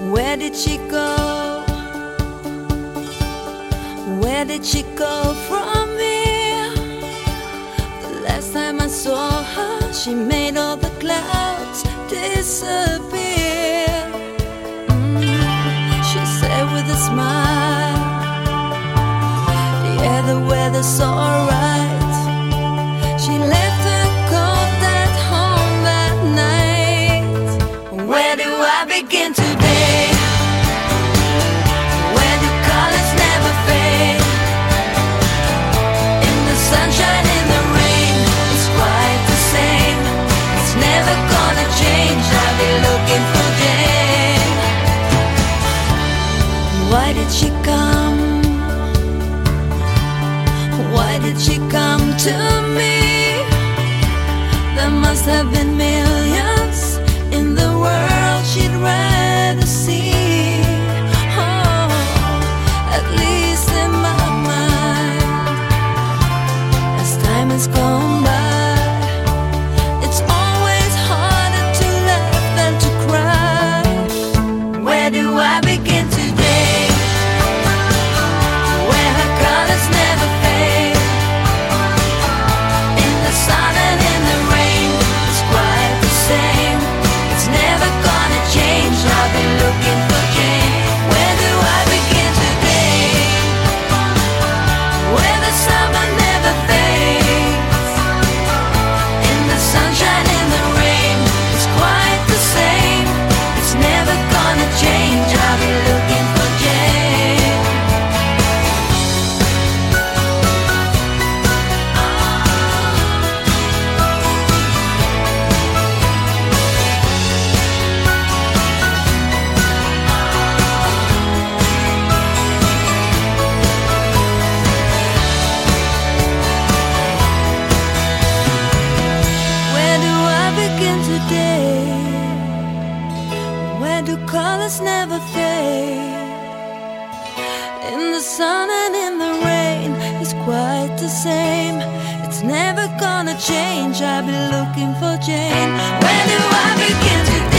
Where did she go? Where did she go from here? The last time I saw her, she made all the clouds disappear. She said with a smile, yeah, the weather's alright. She left her coat at home that night. Where do I begin today? Where do colors never fade? In the sunshine, in the rain, it's quite the same. It's never gonna change. I'll be looking for Jane. Why did she come? Why did she come to me? There must have been millions in the world she'd rather see. Oh, at least in my mind. As time has gone by, it's always harder to laugh than to cry. Where do I begin today? Where her colors never fade. In the sun and in the rain, it's quite the same. It's never gonna change. I'll be looking for Jane. Where do I begin today? Where the summer never fades. In the sunshine, in the rain, it's quite the same. It's never gonna change. I'll be looking for Jane. Where do I begin today? Where do colors never fade? In the sun and in the rain, it's quite the same. It's never gonna change. I'll be looking for Jane. Where do I begin today?